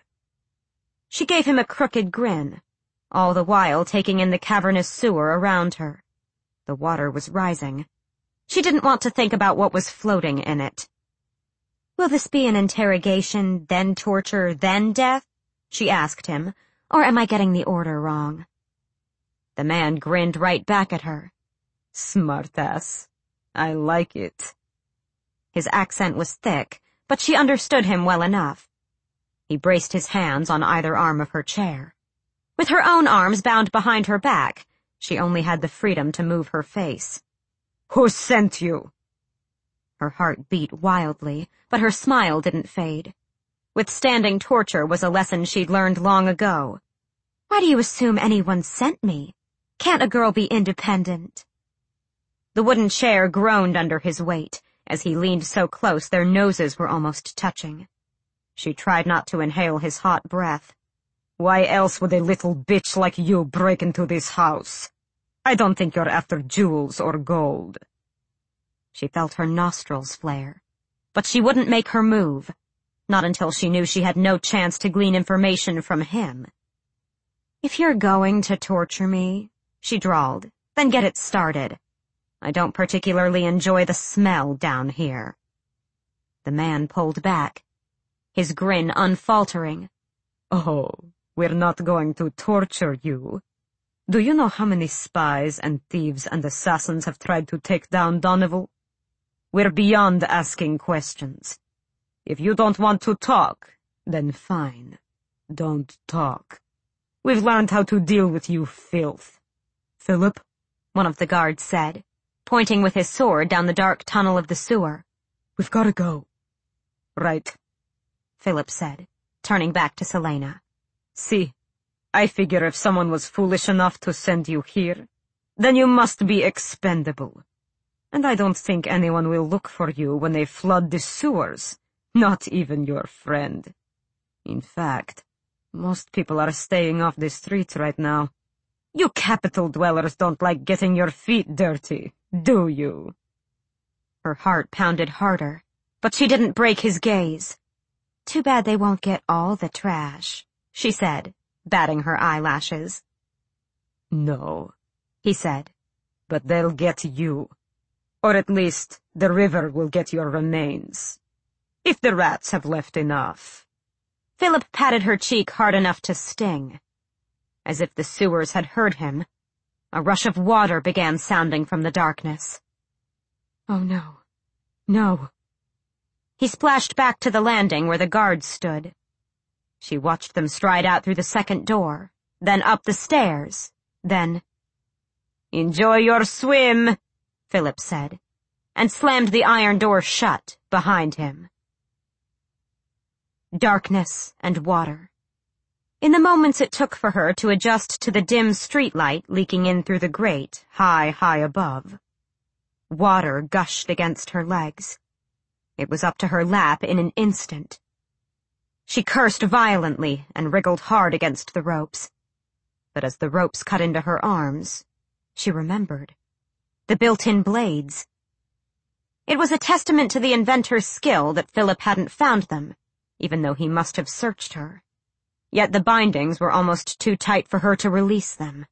Speaker 1: She gave him a crooked grin, all the while taking in the cavernous sewer around her. The water was rising. She didn't want to think about what was floating in it. "Will this be an interrogation, then torture, then death?" she asked him, "or am I getting the order wrong?" The man grinned right back at her.
Speaker 2: "Smartass. I like it."
Speaker 1: His accent was thick, but she understood him well enough. He braced his hands on either arm of her chair. With her own arms bound behind her back, she only had the freedom to move her face.
Speaker 2: "Who sent you?"
Speaker 1: Her heart beat wildly, but her smile didn't fade. Withstanding torture was a lesson she'd learned long ago. "Why do you assume anyone sent me? Can't a girl be independent?" The wooden chair groaned under his weight, as he leaned so close their noses were almost touching. She tried not to inhale his hot breath.
Speaker 2: "Why else would a little bitch like you break into this house? I don't think you're after jewels or gold."
Speaker 1: She felt her nostrils flare, but she wouldn't make her move, not until she knew she had no chance to glean information from him. "If you're going to torture me," she drawled, "then get it started. I don't particularly enjoy the smell down here." The man pulled back, his grin unfaltering.
Speaker 2: "Oh, we're not going to torture you. Do you know how many spies and thieves and assassins have tried to take down Donoval? We're beyond asking questions. If you don't want to talk, then fine. Don't talk. We've learned how to deal with you filth."
Speaker 1: "Philip," one of the guards said, pointing with his sword down the dark tunnel of the sewer.
Speaker 2: "We've got to go." "Right,"
Speaker 1: Philip said, turning back to Celaena.
Speaker 2: "See, I figure if someone was foolish enough to send you here, then you must be expendable. And I don't think anyone will look for you when they flood the sewers, not even your friend. In fact, most people are staying off the streets right now. You capital dwellers don't like getting your feet dirty, Do you?"
Speaker 1: Her heart pounded harder, but she didn't break his gaze. "Too bad they won't get all the trash," she said, batting her eyelashes.
Speaker 2: "No," he said, "but they'll get you. Or at least, the river will get your remains. If the rats have left enough."
Speaker 1: Philip patted her cheek hard enough to sting. As if the sewers had heard him, a rush of water began sounding from the darkness.
Speaker 2: "Oh no, no."
Speaker 1: He splashed back to the landing where the guards stood. She watched them stride out through the second door, then up the stairs, then... "Enjoy your swim," Philip said, and slammed the iron door shut behind him. Darkness and water. In the moments it took for her to adjust to the dim streetlight leaking in through the grate, high above, water gushed against her legs. It was up to her lap in an instant. She cursed violently and wriggled hard against the ropes. But as the ropes cut into her arms, she remembered. The built-in blades. It was a testament to the inventor's skill that Philip hadn't found them, even though he must have searched her. Yet the bindings were almost too tight for her to release them.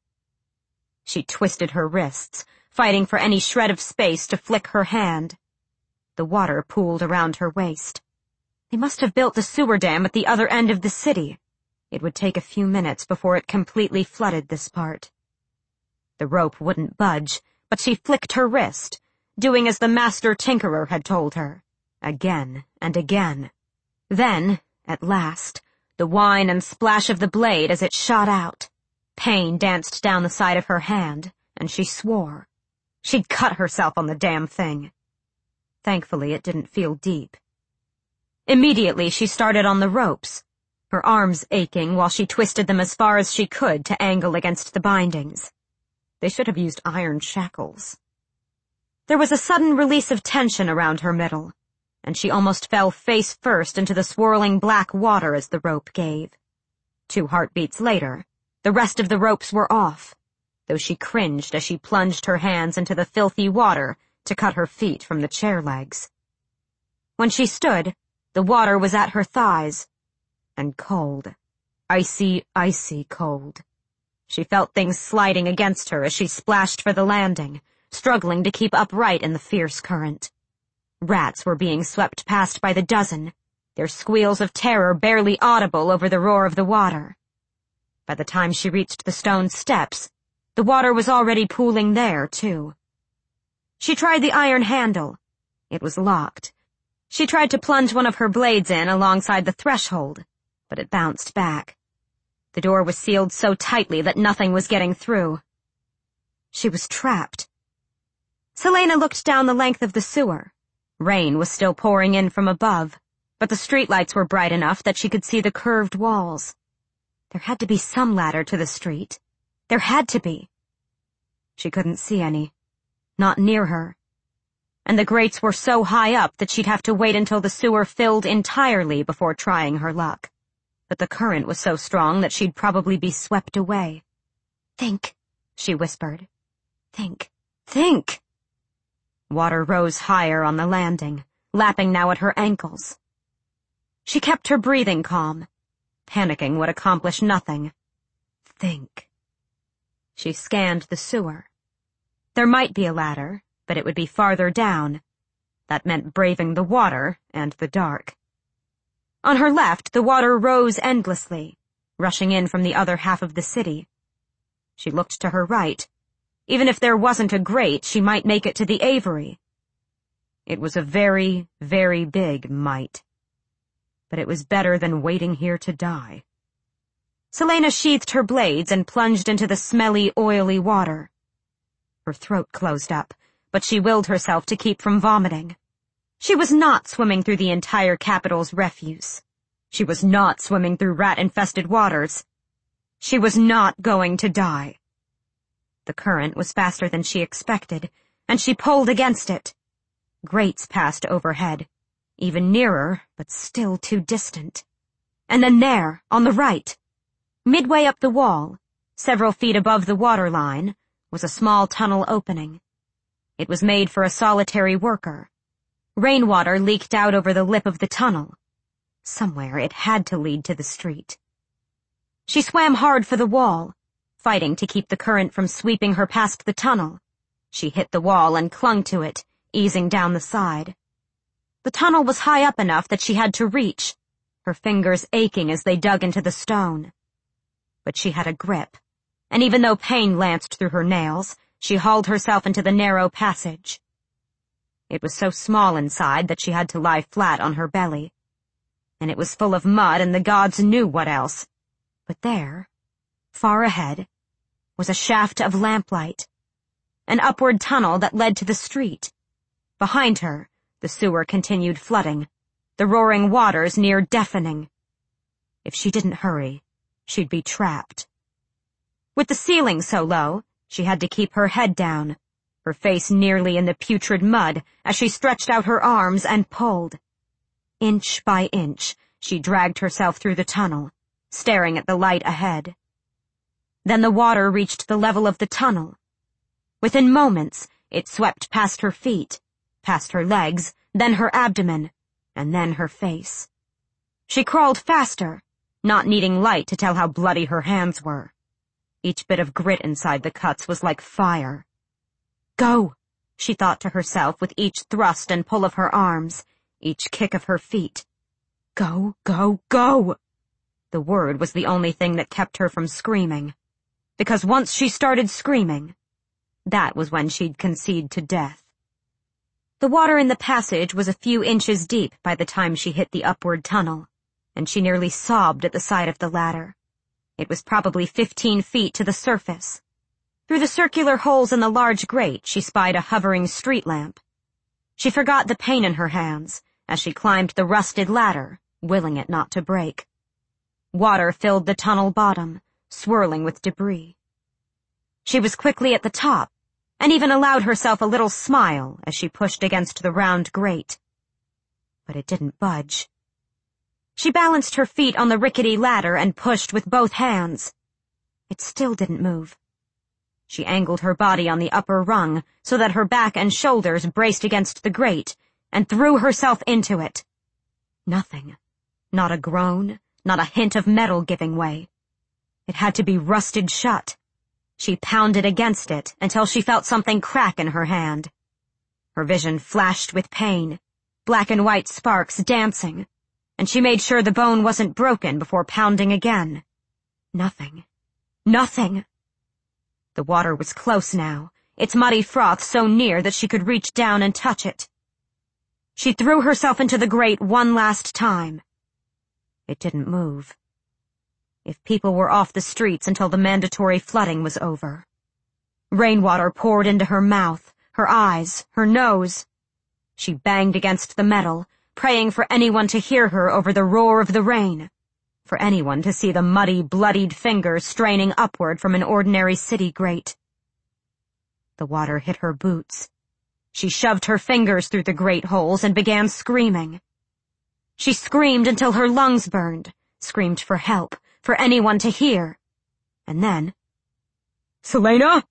Speaker 1: She twisted her wrists, fighting for any shred of space to flick her hand. The water pooled around her waist. They must have built the sewer dam at the other end of the city. It would take a few minutes before it completely flooded this part. The rope wouldn't budge, but she flicked her wrist, doing as the master tinkerer had told her, again and again. Then, at last, the whine and splash of the blade as it shot out. Pain danced down the side of her hand, and she swore. She'd cut herself on the damn thing. Thankfully, it didn't feel deep. Immediately, she started on the ropes, her arms aching while she twisted them as far as she could to angle against the bindings. They should have used iron shackles. There was a sudden release of tension around her middle, and she almost fell face first into the swirling black water as the rope gave. 2 heartbeats later, the rest of the ropes were off, though she cringed as she plunged her hands into the filthy water to cut her feet from the chair legs. When she stood, the water was at her thighs, and cold. Icy cold. She felt things sliding against her as she splashed for the landing, struggling to keep upright in the fierce current. Rats were being swept past by the dozen, their squeals of terror barely audible over the roar of the water. By the time she reached the stone steps, the water was already pooling there, too. She tried the iron handle. It was locked. She tried to plunge one of her blades in alongside the threshold, but it bounced back. The door was sealed so tightly that nothing was getting through. She was trapped. Selena looked down the length of the sewer. Rain was still pouring in from above, but the streetlights were bright enough that she could see the curved walls. There had to be some ladder to the street. There had to be. She couldn't see any. Not near her. And the grates were so high up that she'd have to wait until the sewer filled entirely before trying her luck. But the current was so strong that she'd probably be swept away. "Think," she whispered. "Think. Think!" Water rose higher on the landing, lapping now at her ankles. She kept her breathing calm. Panicking would accomplish nothing. Think. She scanned the sewer. There might be a ladder, but it would be farther down. That meant braving the water and the dark. On her left, the water rose endlessly, rushing in from the other half of the city. She looked to her right. Even if there wasn't a grate, she might make it to the Aviary. It was a very, very big might. But it was better than waiting here to die. Selena sheathed her blades and plunged into the smelly, oily water. Her throat closed up, but she willed herself to keep from vomiting. She was not swimming through the entire capital's refuse. She was not swimming through rat-infested waters. She was not going to die. The current was faster than she expected, and she pulled against it. Grates passed overhead, even nearer, but still too distant. And then there, on the right, midway up the wall, several feet above the water line, was a small tunnel opening. It was made for a solitary worker. Rainwater leaked out over the lip of the tunnel. Somewhere it had to lead to the street. She swam hard for the wall, fighting to keep the current from sweeping her past the tunnel. She hit the wall and clung to it, easing down the side. The tunnel was high up enough that she had to reach, her fingers aching as they dug into the stone. But she had a grip, and even though pain lanced through her nails, she hauled herself into the narrow passage. It was so small inside that she had to lie flat on her belly. And it was full of mud, and the gods knew what else. But there, far ahead, was a shaft of lamplight, an upward tunnel that led to the street. Behind her, the sewer continued flooding, the roaring waters near deafening. If she didn't hurry, she'd be trapped. With the ceiling so low, she had to keep her head down, her face nearly in the putrid mud as she stretched out her arms and pulled. Inch by inch, she dragged herself through the tunnel, staring at the light ahead. Then the water reached the level of the tunnel. Within moments, it swept past her feet, past her legs, then her abdomen, and then her face. She crawled faster, not needing light to tell how bloody her hands were. Each bit of grit inside the cuts was like fire. Go, she thought to herself with each thrust and pull of her arms, each kick of her feet. Go, go, go! The word was the only thing that kept her from screaming. Because once she started screaming, that was when she'd concede to death. The water in the passage was a few inches deep by the time she hit the upward tunnel, and she nearly sobbed at the sight of the ladder. It was probably 15 feet to the surface. Through the circular holes in the large grate, she spied a hovering street lamp. She forgot the pain in her hands as she climbed the rusted ladder, willing it not to break. Water filled the tunnel bottom, swirling with debris. She was quickly at the top, and even allowed herself a little smile as she pushed against the round grate. But it didn't budge. She balanced her feet on the rickety ladder and pushed with both hands. It still didn't move. She angled her body on the upper rung so that her back and shoulders braced against the grate, and threw herself into it. Nothing. Not a groan, not a hint of metal giving way. It had to be rusted shut. She pounded against it until she felt something crack in her hand. Her vision flashed with pain, black and white sparks dancing, and she made sure the bone wasn't broken before pounding again. Nothing. Nothing. The water was close now, its muddy froth so near that she could reach down and touch it. She threw herself into the grate one last time. It didn't move. If people were off the streets until the mandatory flooding was over. Rainwater poured into her mouth, her eyes, her nose. She banged against the metal, praying for anyone to hear her over the roar of the rain, for anyone to see the muddy, bloodied fingers straining upward from an ordinary city grate. The water hit her boots. She shoved her fingers through the grate holes and began screaming. She screamed until her lungs burned, screamed for help, for anyone to hear. And then, "Selena!"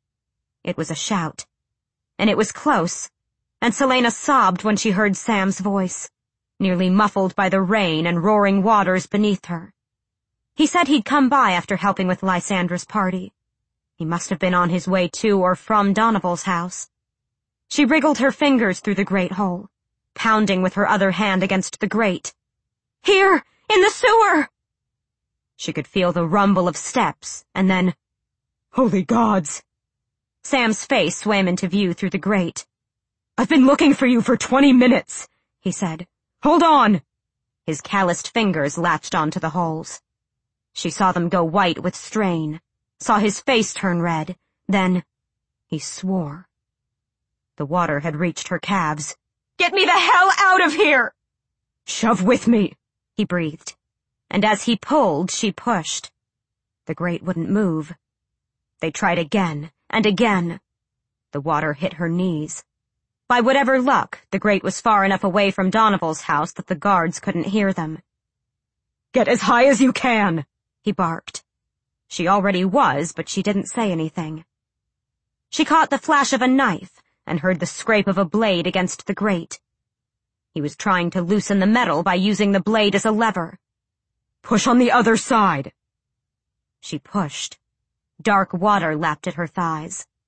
Speaker 1: It was a shout. And it was close, and Selena sobbed when she heard Sam's voice, nearly muffled by the rain and roaring waters beneath her. He said he'd come by after helping with Lysandra's party. He must have been on his way to or from Donoval's house. She wriggled her fingers through the grate hole, pounding with her other hand against the grate. "Here! In the sewer!" She could feel the rumble of steps, and then, "Holy gods!" Sam's face swam into view through the grate. "I've been looking for you for 20 minutes, he said. "Hold on!" His calloused fingers latched onto the holes. She saw them go white with strain, saw his face turn red, then he swore. The water had reached her calves. "Get me the hell out of here!" "Shove with me," he breathed. And as he pulled, she pushed. The grate wouldn't move. They tried again and again. The water hit her knees. By whatever luck, the grate was far enough away from Donoval's house that the guards couldn't hear them. "Get as high as you can," he barked. She already was, but she didn't say anything. She caught the flash of a knife and heard the scrape of a blade against the grate. He was trying to loosen the metal by using the blade as a lever.
Speaker 2: "Push on the other side!"
Speaker 1: She pushed. Dark water lapped at her thighs.